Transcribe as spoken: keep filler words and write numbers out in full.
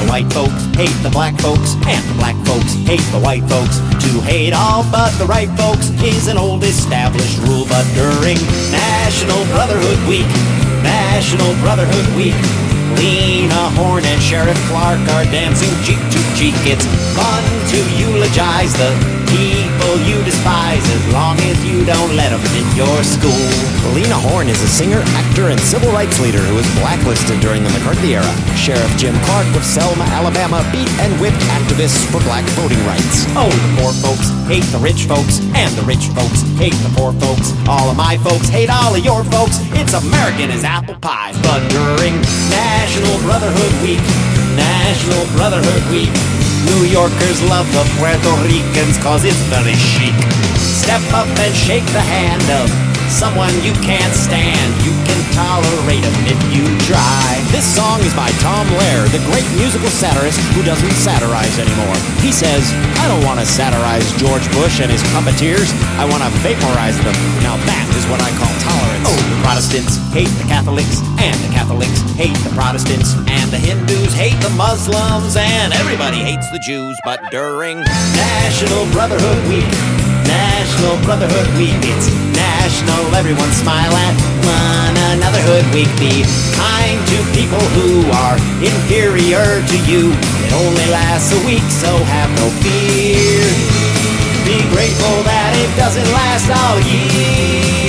white folks hate the black folks, and the black folks hate the white folks. To hate all but the right folks is an old established rule, but during National Brotherhood Week, National Brotherhood Week, Lena Horne and Sheriff Clark are dancing cheek to cheek. It's fun to eulogize the people you despise, as long as you don't let them in your school. Lena Horne is a singer, actor, and civil rights leader who was blacklisted during the McCarthy era. Sheriff Jim Clark of Selma, Alabama, beat and whipped activists for black voting rights. Oh, the poor folks hate the rich folks, and the rich folks hate the poor folks. All of my folks hate all of your folks. It's American as apple pie. But during National Brotherhood Week, National Brotherhood Week, New Yorkers love the Puerto Ricans cause it's very chic. Step up and shake the hand of someone you can't stand. You can tolerate them if you try. This song is by Tom Lehrer, the great musical satirist who doesn't satirize anymore. He says, I don't want to satirize George Bush and his puppeteers. I want to vaporize them. Now that is what I call tolerance. Oh, the Protestants hate the Catholics, and the Catholics hate the Protestants, and the Hindus hate the Muslims, and everybody hates the Jews. But during National Brotherhood Week, National Brotherhood Week, it's national, everyone smile at one another. Hood Week, be kind to people who are inferior to you. It only lasts a week, so have no fear. Be grateful that it doesn't last all year.